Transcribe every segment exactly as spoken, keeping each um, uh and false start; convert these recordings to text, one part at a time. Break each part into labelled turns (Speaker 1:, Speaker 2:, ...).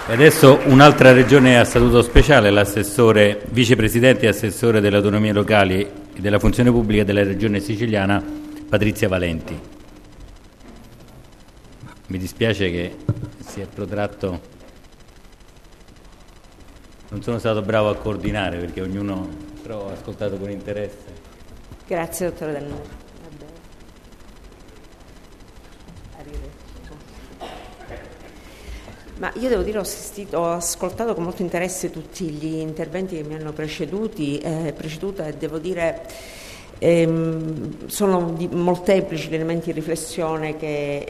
Speaker 1: Adesso un'altra regione a statuto speciale, l'assessore, vicepresidente e assessore delle autonomie locali e della funzione pubblica della regione siciliana, Patrizia Valenti. Mi dispiace che si è protratto, non sono stato bravo a coordinare perché ognuno, però ho ascoltato con interesse.
Speaker 2: Grazie, dottore Dannone. Ma io devo dire, ho, assistito, ho ascoltato con molto interesse tutti gli interventi che mi hanno preceduti, eh, preceduta e devo dire ehm, sono di, molteplici gli elementi di riflessione che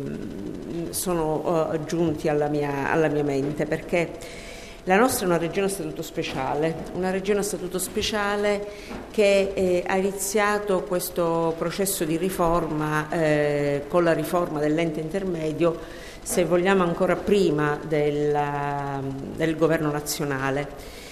Speaker 2: ehm, sono eh, giunti alla mia, alla mia mente, perché la nostra è una regione a statuto speciale, una regione a statuto speciale che eh, ha iniziato questo processo di riforma eh, con la riforma dell'ente intermedio, se vogliamo ancora prima della, del governo nazionale.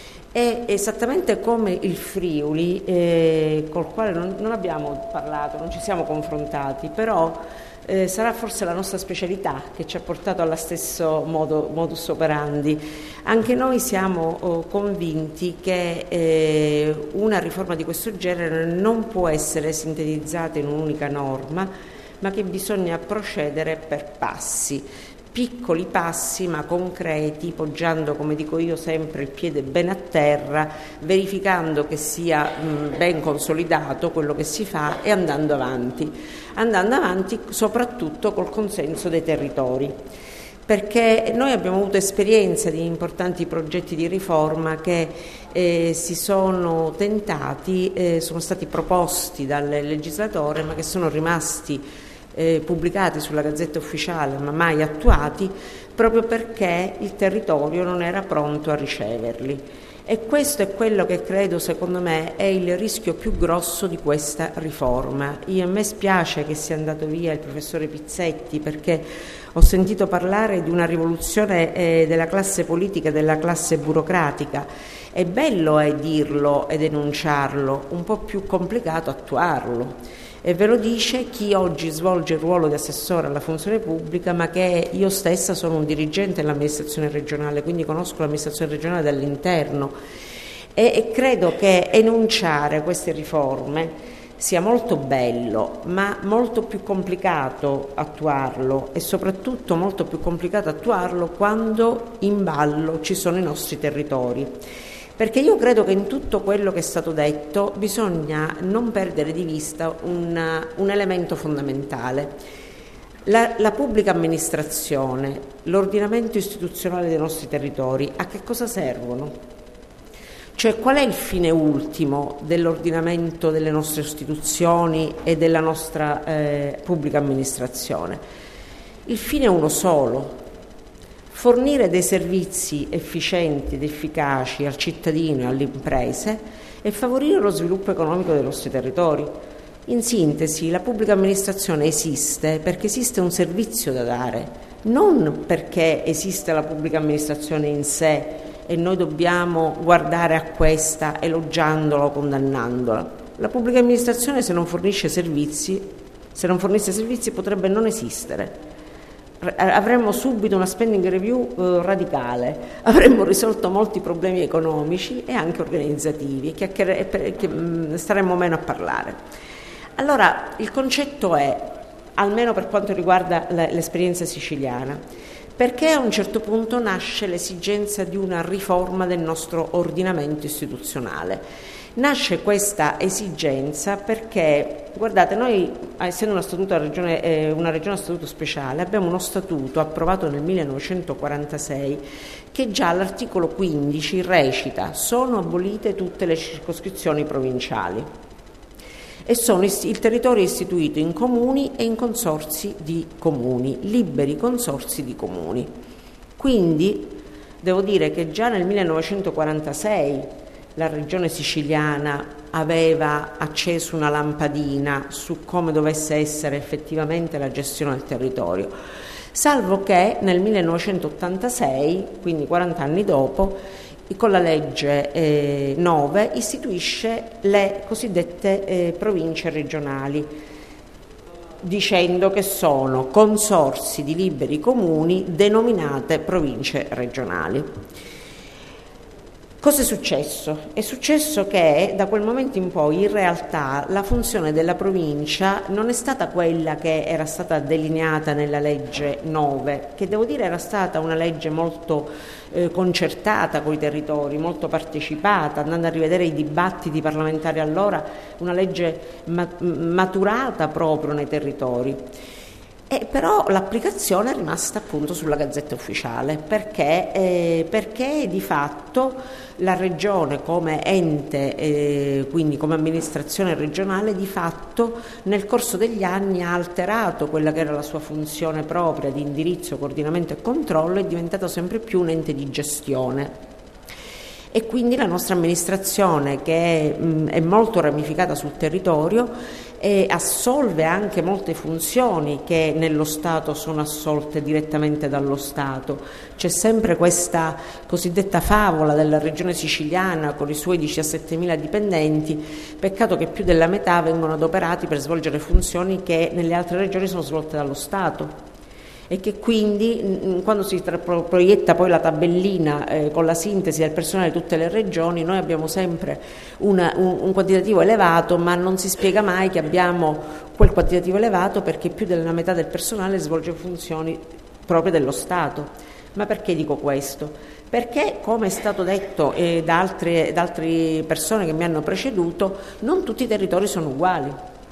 Speaker 2: È esattamente come il Friuli, eh, col quale non, non abbiamo parlato, non ci siamo confrontati, però eh, sarà forse la nostra specialità che ci ha portato allo stesso modo, modus operandi. Anche noi siamo oh, convinti che eh, una riforma di questo genere non può essere sintetizzata in un'unica norma, ma che bisogna procedere per passi, piccoli passi ma concreti, poggiando, come dico io sempre, il piede ben a terra, verificando che sia mh, ben consolidato quello che si fa e andando avanti, andando avanti soprattutto col consenso dei territori. Perché noi abbiamo avuto esperienza di importanti progetti di riforma che eh, si sono tentati, eh, sono stati proposti dal legislatore, ma che sono rimasti eh, pubblicati sulla Gazzetta Ufficiale, ma mai attuati, proprio perché il territorio non era pronto a riceverli. E questo è quello che credo, secondo me, è il rischio più grosso di questa riforma. Io, a me spiace che sia andato via il professore Pizzetti, perché ho sentito parlare di una rivoluzione eh, della classe politica, della classe burocratica. È bello è dirlo e denunciarlo, un po' più complicato attuarlo. E ve lo dice chi oggi svolge il ruolo di assessore alla funzione pubblica, ma che io stessa sono un dirigente dell'amministrazione regionale, quindi conosco l'amministrazione regionale dall'interno e, e credo che enunciare queste riforme sia molto bello, ma molto più complicato attuarlo, e soprattutto molto più complicato attuarlo quando in ballo ci sono i nostri territori. Perché io credo che in tutto quello che è stato detto bisogna non perdere di vista un, un elemento fondamentale. La, la pubblica amministrazione, l'ordinamento istituzionale dei nostri territori, a che cosa servono? Cioè, qual è il fine ultimo dell'ordinamento delle nostre istituzioni e della nostra eh, pubblica amministrazione? Il fine è uno solo: fornire dei servizi efficienti ed efficaci al cittadino e alle imprese e favorire lo sviluppo economico dei nostri territori. In sintesi, la pubblica amministrazione esiste perché esiste un servizio da dare, non perché esiste la pubblica amministrazione in sé e noi dobbiamo guardare a questa elogiandola o condannandola. La pubblica amministrazione, se non fornisce servizi, se non fornisse servizi, potrebbe non esistere. Avremmo subito una spending review eh, radicale, avremmo risolto molti problemi economici e anche organizzativi, che, che, che mh, staremmo meno a parlare. Allora, il concetto è, almeno per quanto riguarda l'esperienza siciliana, perché a un certo punto nasce l'esigenza di una riforma del nostro ordinamento istituzionale. Nasce questa esigenza perché, guardate, noi, essendo una, statuto, regione, eh, una regione a statuto speciale, abbiamo uno statuto approvato nel millenovecentoquarantasei che già all'articolo quindici recita: sono abolite tutte le circoscrizioni provinciali e sono il territorio è istituito in comuni e in consorzi di comuni, liberi consorzi di comuni. Quindi devo dire che già nel millenovecentoquarantasei la regione siciliana aveva acceso una lampadina su come dovesse essere effettivamente la gestione del territorio, salvo che nel millenovecentottantasei, quindi quaranta anni dopo, con la legge eh, nove istituisce le cosiddette eh, province regionali. dicendo che sono consorzi di liberi comuni denominate province regionali. Cosa è successo? È successo che da quel momento in poi in realtà la funzione della provincia non è stata quella che era stata delineata nella legge nove, che devo dire era stata una legge molto eh, concertata con i territori, molto partecipata, andando a rivedere i dibattiti parlamentari allora, una legge maturata proprio nei territori. Eh, però l'applicazione è rimasta appunto sulla Gazzetta Ufficiale perché, eh, perché di fatto la Regione come ente, eh, quindi come amministrazione regionale, di fatto nel corso degli anni ha alterato quella che era la sua funzione propria di indirizzo, coordinamento e controllo, è diventato sempre più un ente di gestione. E quindi la nostra amministrazione, che è, mh, è molto ramificata sul territorio, e assolve anche molte funzioni che nello Stato sono assolte direttamente dallo Stato. C'è sempre questa cosiddetta favola della regione siciliana con i suoi diciassettemila dipendenti, peccato che più della metà vengono adoperati per svolgere funzioni che nelle altre regioni sono svolte dallo Stato. E che quindi quando si proietta poi la tabellina eh, con la sintesi del personale di tutte le regioni, noi abbiamo sempre una, un, un quantitativo elevato, ma non si spiega mai che abbiamo quel quantitativo elevato perché più della metà del personale svolge funzioni proprie dello Stato. Ma perché dico questo? Perché, come è stato detto eh, da, altre, da altre persone che mi hanno preceduto, non tutti i territori sono uguali.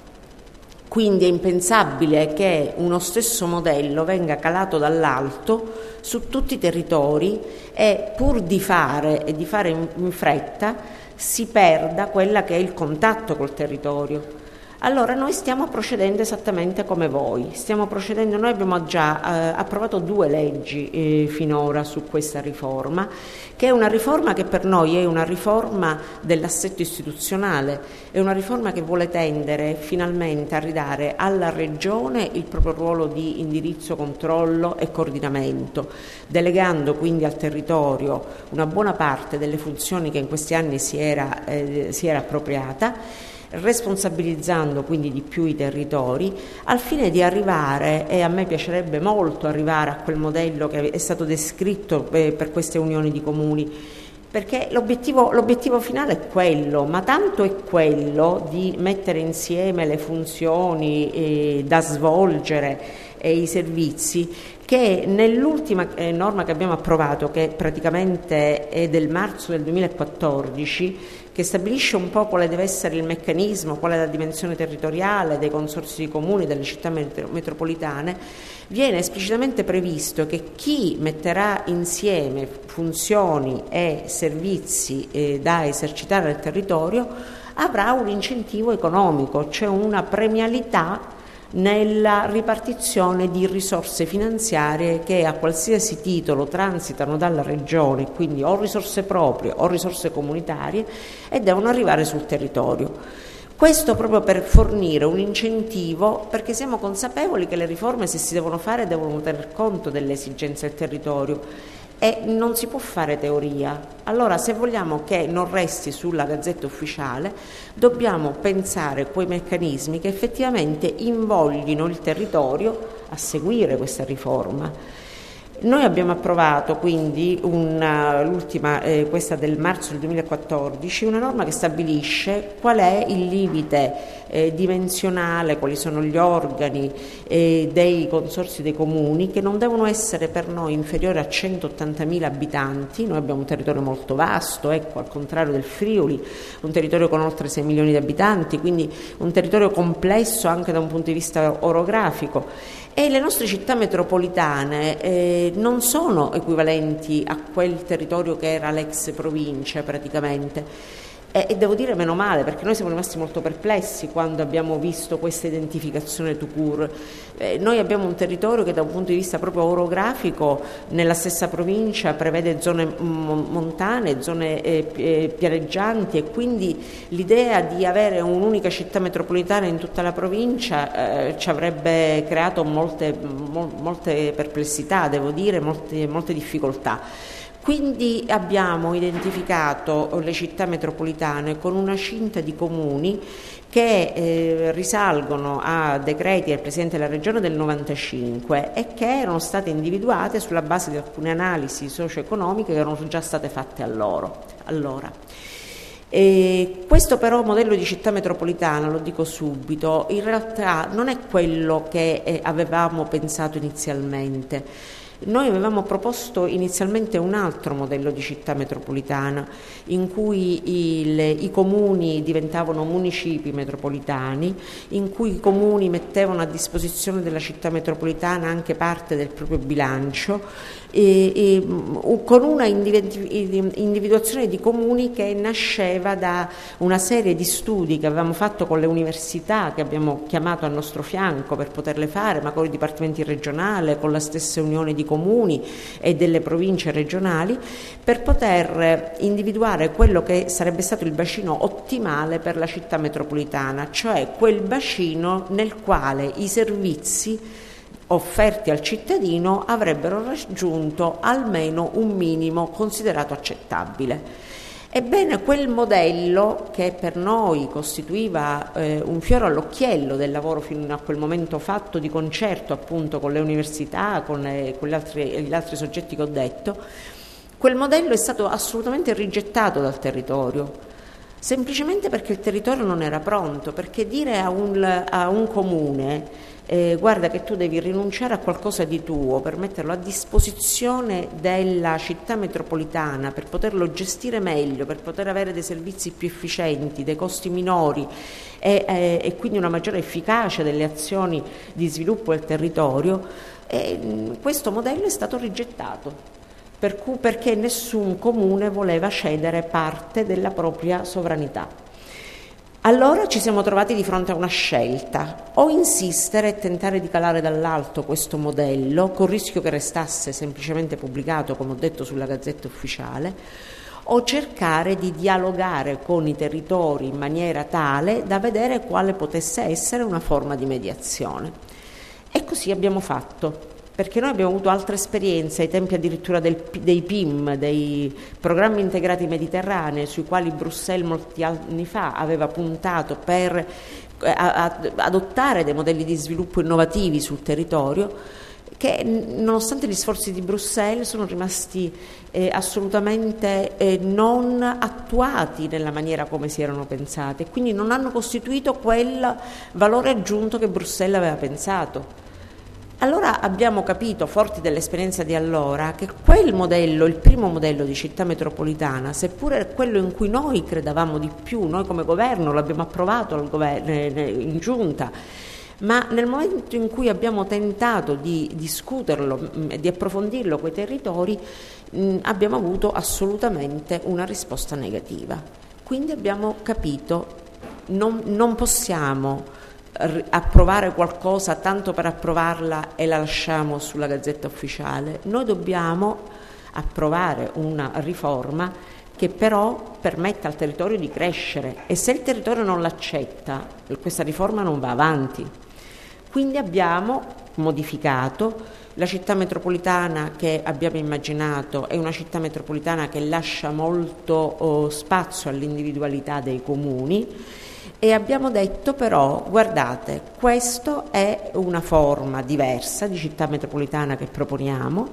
Speaker 2: Quindi è impensabile che uno stesso modello venga calato dall'alto su tutti i territori e pur di fare e di fare in, in fretta si perda quella che è il contatto col territorio. Allora noi stiamo procedendo esattamente come voi, stiamo procedendo, noi abbiamo già eh, approvato due leggi eh, finora su questa riforma, che è una riforma che per noi è una riforma dell'assetto istituzionale, è una riforma che vuole tendere finalmente a ridare alla Regione il proprio ruolo di indirizzo, controllo e coordinamento, delegando quindi al territorio una buona parte delle funzioni che in questi anni si era, eh, si era appropriata, responsabilizzando quindi di più i territori al fine di arrivare, e a me piacerebbe molto arrivare a quel modello che è stato descritto per queste unioni di comuni, perché l'obiettivo, l'obiettivo finale è quello, ma tanto è quello di mettere insieme le funzioni eh, da svolgere e i servizi, che nell'ultima eh, norma che abbiamo approvato, che praticamente è del marzo del duemilaquattordici, che stabilisce un po' quale deve essere il meccanismo, qual è la dimensione territoriale dei consorzi di comuni, delle città metro- metropolitane, viene esplicitamente previsto che chi metterà insieme funzioni e servizi eh, da esercitare nel territorio avrà un incentivo economico, cioè una premialità nella ripartizione di risorse finanziarie che a qualsiasi titolo transitano dalla Regione, quindi o risorse proprie o risorse comunitarie, e devono arrivare sul territorio. Questo proprio per fornire un incentivo, perché siamo consapevoli che le riforme, se si devono fare, devono tener conto delle esigenze del territorio e non si può fare teoria. Allora, se vogliamo che non resti sulla Gazzetta Ufficiale, dobbiamo pensare quei meccanismi che effettivamente invoglino il territorio a seguire questa riforma. Noi abbiamo approvato quindi una, l'ultima, eh, questa del marzo del duemilaquattordici, una norma che stabilisce qual è il limite eh, dimensionale, quali sono gli organi eh, dei consorzi dei comuni, che non devono essere per noi inferiori a centottantamila abitanti. Noi abbiamo un territorio molto vasto, ecco, al contrario del Friuli, un territorio con oltre sei milioni di abitanti, quindi un territorio complesso anche da un punto di vista orografico. E le nostre città metropolitane eh, non sono equivalenti a quel territorio che era l'ex provincia praticamente. E, e devo dire meno male, perché noi siamo rimasti molto perplessi quando abbiamo visto questa identificazione tout court. Eh, noi abbiamo un territorio che da un punto di vista proprio orografico nella stessa provincia prevede zone m- montane, zone eh, eh, pianeggianti, e quindi l'idea di avere un'unica città metropolitana in tutta la provincia eh, ci avrebbe creato molte, mo- molte perplessità, devo dire, molte, molte difficoltà. Quindi abbiamo identificato le città metropolitane con una cinta di comuni che eh, risalgono a decreti del Presidente della Regione del novantacinque e che erano state individuate sulla base di alcune analisi socio-economiche che erano già state fatte a loro, allora. E questo però modello di città metropolitana, lo dico subito, in realtà non è quello che eh, avevamo pensato inizialmente. Noi avevamo proposto inizialmente un altro modello di città metropolitana in cui il, i comuni diventavano municipi metropolitani, in cui i comuni mettevano a disposizione della città metropolitana anche parte del proprio bilancio e, e, con una individuazione di comuni che nasceva da una serie di studi che avevamo fatto con le università, che abbiamo chiamato al nostro fianco per poterle fare, ma con i dipartimenti regionali, con la stessa unione di comuni e delle province regionali, per poter individuare quello che sarebbe stato il bacino ottimale per la città metropolitana, cioè quel bacino nel quale i servizi offerti al cittadino avrebbero raggiunto almeno un minimo considerato accettabile. Ebbene, quel modello, che per noi costituiva eh, un fiore all'occhiello del lavoro fino a quel momento fatto di concerto appunto con le università, con, le, con gli, altri, gli altri soggetti che ho detto, quel modello è stato assolutamente rigettato dal territorio, semplicemente perché il territorio non era pronto, perché dire a un, a un comune Eh, guarda che tu devi rinunciare a qualcosa di tuo per metterlo a disposizione della città metropolitana per poterlo gestire meglio, per poter avere dei servizi più efficienti, dei costi minori e, e, e quindi una maggiore efficacia delle azioni di sviluppo del territorio, e questo modello è stato rigettato, per cui, perché nessun comune voleva cedere parte della propria sovranità. Allora ci siamo trovati di fronte a una scelta: o insistere e tentare di calare dall'alto questo modello, col rischio che restasse semplicemente pubblicato, come ho detto, sulla Gazzetta Ufficiale, o cercare di dialogare con i territori in maniera tale da vedere quale potesse essere una forma di mediazione. E così abbiamo fatto, perché noi abbiamo avuto altre esperienze ai tempi addirittura del, dei P I M, dei programmi integrati mediterranei, sui quali Bruxelles molti anni fa aveva puntato per a, a, adottare dei modelli di sviluppo innovativi sul territorio, che nonostante gli sforzi di Bruxelles sono rimasti eh, assolutamente eh, non attuati nella maniera come si erano pensati, e quindi non hanno costituito quel valore aggiunto che Bruxelles aveva pensato. Allora abbiamo capito, forti dell'esperienza di allora, che quel modello, il primo modello di città metropolitana, seppure quello in cui noi credevamo di più, noi come governo l'abbiamo approvato al governo, in giunta, ma nel momento in cui abbiamo tentato di discuterlo e di approfondirlo coi territori, mh, abbiamo avuto assolutamente una risposta negativa. Quindi abbiamo capito, non, non possiamo approvare qualcosa tanto per approvarla e la lasciamo sulla Gazzetta Ufficiale. Noi dobbiamo approvare una riforma che però permetta al territorio di crescere, e se il territorio non l'accetta, questa riforma non va avanti. Quindi abbiamo modificato la città metropolitana che abbiamo immaginato, è una città metropolitana che lascia molto oh, spazio all'individualità dei comuni. E abbiamo detto però, guardate, questa è una forma diversa di città metropolitana che proponiamo,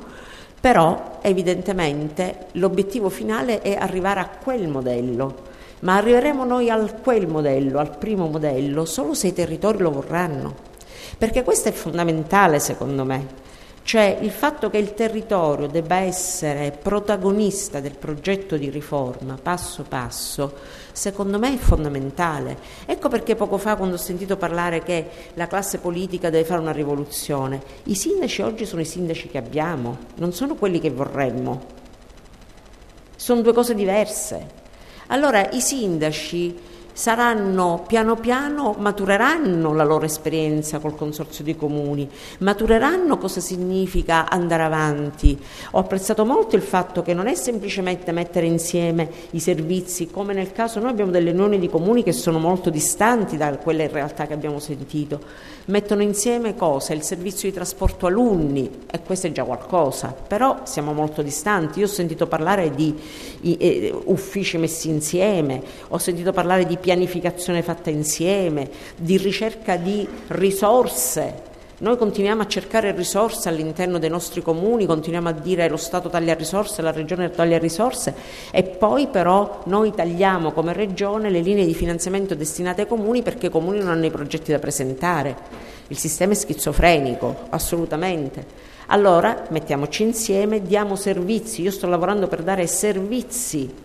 Speaker 2: però evidentemente l'obiettivo finale è arrivare a quel modello, ma arriveremo noi a quel modello, al primo modello, solo se i territori lo vorranno, perché questo è fondamentale secondo me. Cioè il fatto che il territorio debba essere protagonista del progetto di riforma passo passo, secondo me è fondamentale. Ecco perché poco fa, quando ho sentito parlare che la classe politica deve fare una rivoluzione, i sindaci oggi sono i sindaci che abbiamo, non sono quelli che vorremmo, sono due cose diverse. Allora i sindaci saranno piano piano, matureranno la loro esperienza col consorzio di comuni, matureranno cosa significa andare avanti. Ho apprezzato molto il fatto che non è semplicemente mettere insieme i servizi, come nel caso noi abbiamo delle unioni di comuni che sono molto distanti da quelle in realtà che abbiamo sentito, mettono insieme cosa? Il servizio di trasporto alunni, e questo è già qualcosa, però siamo molto distanti. Io ho sentito parlare di i, eh, uffici messi insieme, ho sentito parlare di pianificazione fatta insieme, di ricerca di risorse. Noi continuiamo a cercare risorse all'interno dei nostri comuni, continuiamo a dire lo Stato taglia risorse, la Regione taglia risorse, e poi però noi tagliamo come Regione le linee di finanziamento destinate ai comuni perché i comuni non hanno i progetti da presentare. Il sistema è schizofrenico, assolutamente. Allora mettiamoci insieme, diamo servizi. Io sto lavorando per dare servizi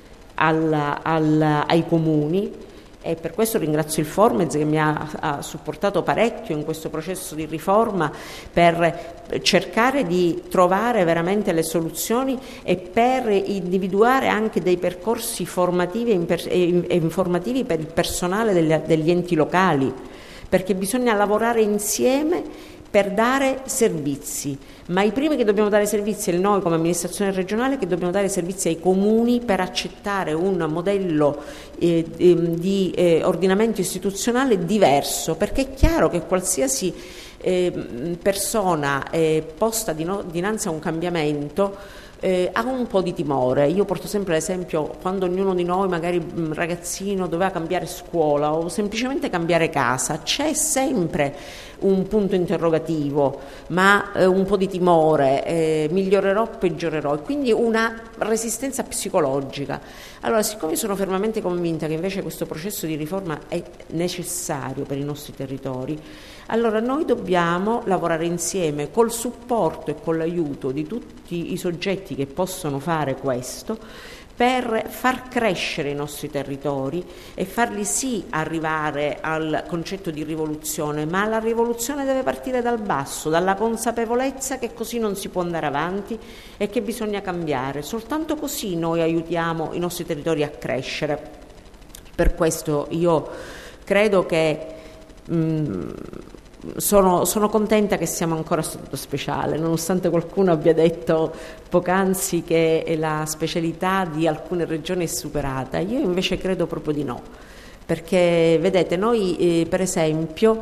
Speaker 2: Al, al, ai comuni, e per questo ringrazio il Formez che mi ha, ha supportato parecchio in questo processo di riforma per cercare di trovare veramente le soluzioni e per individuare anche dei percorsi formativi e, imper- e informativi per il personale degli, degli enti locali, perché bisogna lavorare insieme per dare servizi, ma i primi che dobbiamo dare servizi è noi come amministrazione regionale, che dobbiamo dare servizi ai comuni per accettare un modello eh, di eh, ordinamento istituzionale diverso, perché è chiaro che qualsiasi eh, persona eh, posta dino- dinanzi a un cambiamento Eh, ha un po' di timore. Io porto sempre l'esempio quando ognuno di noi, magari un ragazzino, doveva cambiare scuola o semplicemente cambiare casa, c'è sempre un punto interrogativo, ma eh, un po' di timore, eh, migliorerò, peggiorerò, e quindi una resistenza psicologica. Allora, siccome sono fermamente convinta che invece questo processo di riforma è necessario per i nostri territori, allora noi dobbiamo lavorare insieme col supporto e con l'aiuto di tutti i soggetti che possono fare questo, per far crescere i nostri territori e farli sì arrivare al concetto di rivoluzione, ma la rivoluzione deve partire dal basso, dalla consapevolezza che così non si può andare avanti e che bisogna cambiare. Soltanto così noi aiutiamo i nostri territori a crescere. Per questo io credo che mh, Sono, sono contenta che siamo ancora a statuto speciale, nonostante qualcuno abbia detto poc'anzi che la specialità di alcune regioni è superata. Io invece credo proprio di no, perché vedete noi eh, per esempio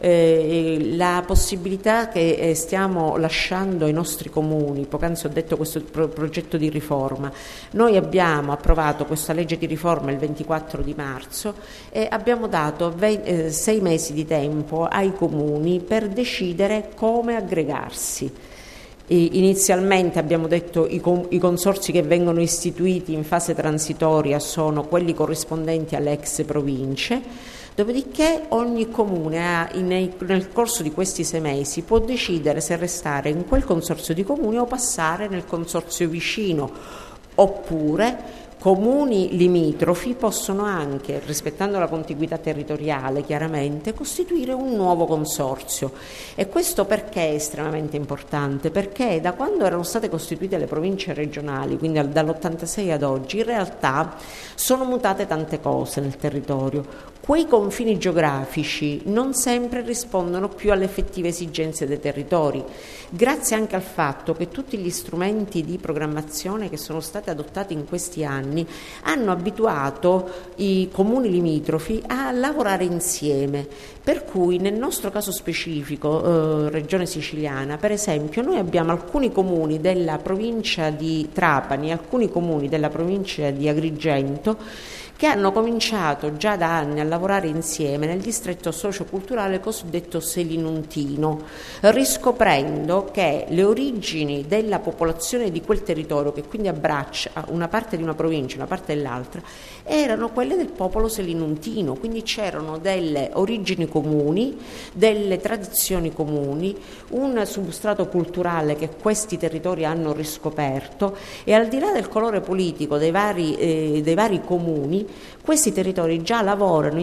Speaker 2: eh, la possibilità che eh, stiamo lasciando ai nostri comuni, poc'anzi ho detto questo pro- progetto di riforma, noi abbiamo approvato questa legge di riforma il ventiquattro di marzo e abbiamo dato ve- eh, sei mesi di tempo ai comuni per decidere come aggregarsi. Inizialmente abbiamo detto i, com- i consorzi che vengono istituiti in fase transitoria sono quelli corrispondenti alle ex province, dopodiché ogni comune ha, in, nel corso di questi sei mesi può decidere se restare in quel consorzio di comuni o passare nel consorzio vicino, oppure comuni limitrofi possono anche, rispettando la contiguità territoriale chiaramente, costituire un nuovo consorzio. E questo perché è estremamente importante? Perché da quando erano state costituite le province regionali, quindi dall'ottantasei ad oggi, in realtà sono mutate tante cose nel territorio. Quei confini geografici non sempre rispondono più alle effettive esigenze dei territori, grazie anche al fatto che tutti gli strumenti di programmazione che sono stati adottati in questi anni hanno abituato i comuni limitrofi a lavorare insieme, per cui nel nostro caso specifico, eh, Regione Siciliana, per esempio, noi abbiamo alcuni comuni della provincia di Trapani e alcuni comuni della provincia di Agrigento che hanno cominciato già da anni a lavorare insieme nel distretto socioculturale cosiddetto selinuntino, riscoprendo che le origini della popolazione di quel territorio, che quindi abbraccia una parte di una provincia e una parte dell'altra, erano quelle del popolo selinuntino, quindi c'erano delle origini comuni, delle tradizioni comuni, un substrato culturale che questi territori hanno riscoperto, e al di là del colore politico dei vari, eh, dei vari comuni, questi territori già lavorano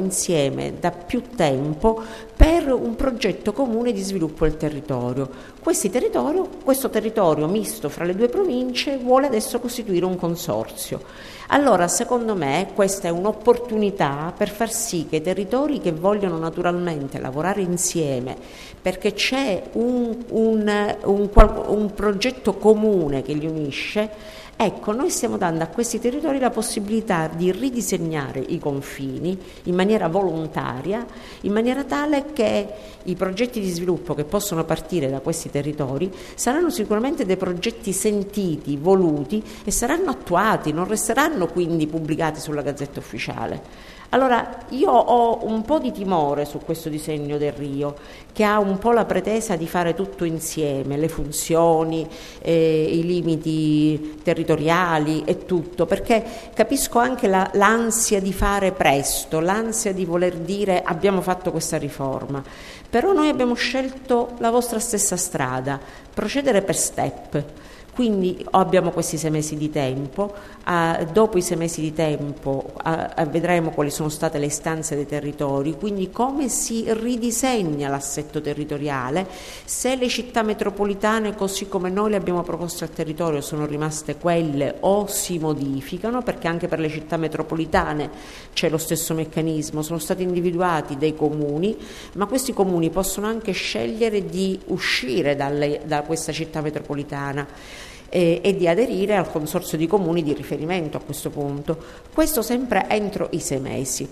Speaker 2: insieme da più tempo per un progetto comune di sviluppo del territorio. Questi territorio, questo territorio misto fra le due province vuole adesso costituire un consorzio. Allora, secondo me, questa è un'opportunità per far sì che i territori che vogliono naturalmente lavorare insieme, perché c'è un, un, un, un progetto comune che li unisce, ecco, noi stiamo dando a questi territori la possibilità di ridisegnare i confini in maniera volontaria, in maniera tale che i progetti di sviluppo che possono partire da questi territori saranno sicuramente dei progetti sentiti, voluti e saranno attuati, non resteranno quindi pubblicati sulla Gazzetta Ufficiale. Allora, io ho un po' di timore su questo disegno del Rio, che ha un po' la pretesa di fare tutto insieme, le funzioni, eh, i limiti territoriali e tutto, perché capisco anche la, l'ansia di fare presto, l'ansia di voler dire abbiamo fatto questa riforma, però noi abbiamo scelto la vostra stessa strada, procedere per step. Quindi abbiamo questi sei mesi di tempo, eh, dopo i sei mesi di tempo eh, vedremo quali sono state le istanze dei territori, quindi come si ridisegna l'assetto territoriale, se le città metropolitane così come noi le abbiamo proposte al territorio sono rimaste quelle o si modificano, perché anche per le città metropolitane c'è lo stesso meccanismo, sono stati individuati dei comuni, ma questi comuni possono anche scegliere di uscire dalle, da questa città metropolitana e di aderire al consorzio di comuni di riferimento a questo punto. Questo sempre entro i sei mesi.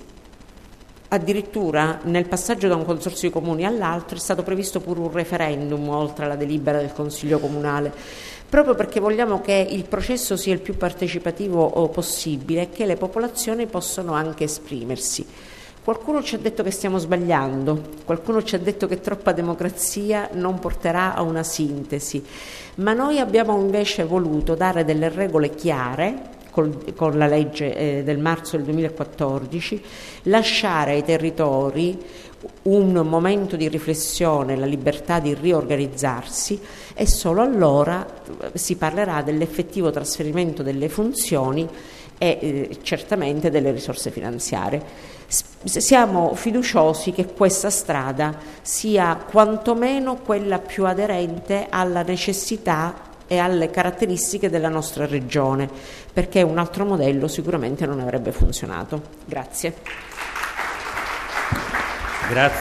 Speaker 2: Addirittura nel passaggio da un consorzio di comuni all'altro è stato previsto pure un referendum oltre alla delibera del Consiglio Comunale, proprio perché vogliamo che il processo sia il più partecipativo possibile e che le popolazioni possano anche esprimersi. Qualcuno ci ha detto che stiamo sbagliando, qualcuno ci ha detto che troppa democrazia non porterà a una sintesi, ma noi abbiamo invece voluto dare delle regole chiare col, con la legge eh, del marzo del duemilaquattordici, lasciare ai territori un momento di riflessione, la libertà di riorganizzarsi e solo allora si parlerà dell'effettivo trasferimento delle funzioni e eh, certamente delle risorse finanziarie. Siamo fiduciosi che questa strada sia quantomeno quella più aderente alla necessità e alle caratteristiche della nostra regione, perché un altro modello sicuramente non avrebbe funzionato. Grazie.
Speaker 1: Grazie.